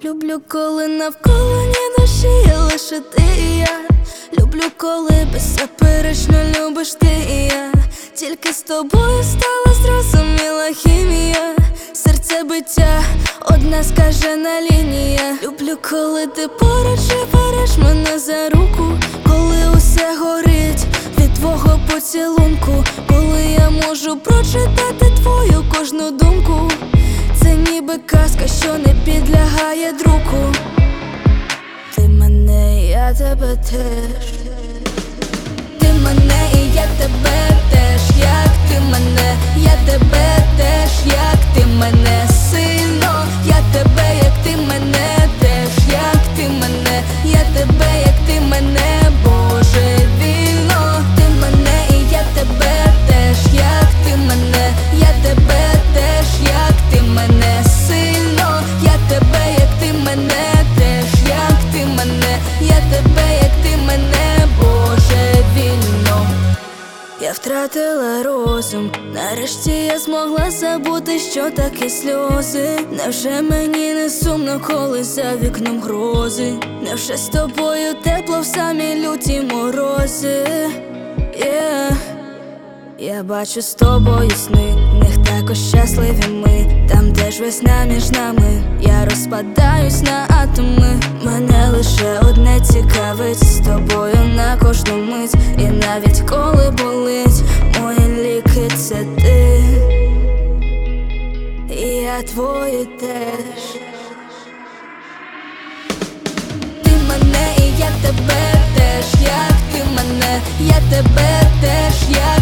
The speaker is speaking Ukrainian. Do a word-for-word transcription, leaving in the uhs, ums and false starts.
Люблю, коли навколо ні душі є лише ти і я. Люблю, коли беззаперечно любиш ти і я. Тільки з тобою стала зрозуміла хімія. Серцебиття, одна скажена лінія. Люблю, коли ти поруч і береш мене за руку. Коли усе горить від твого поцілунку. Коли я можу прочитати твою кожну думку. Це ніби казка, що не підлягає друку. Ти мене, я тебе теж. Ти мене і я тебе теж. Як ти мене, я тебе теж. Як ти мене сильно, я тебе, як ти мене теж. Як ти мене, я тебе, як ти мене божевільно. Ти мене і я тебе теж. Як ти мене, я тебе теж. Як ти мене сильно, я тебе, як ти мене теж. Як ти мене, я тебе, як ти мене божевільно. Я втратила розум, нарешті я змогла забути, що таке сльози. Невже мені не сумно, коли за вікном грози? Невже з тобою тепло в самі люті морози? Yeah. Я бачу з тобою сни, в них також щасливі ми. Там, де ж весна між нами, я розпадаюсь на атоми. Мене лише одне цікавить, з тобою на кожну мить. І навіть коли болить, мої ліки — це ти. І я твої теж. Ти мене і я тебе теж. Як ти мене, я тебе теж.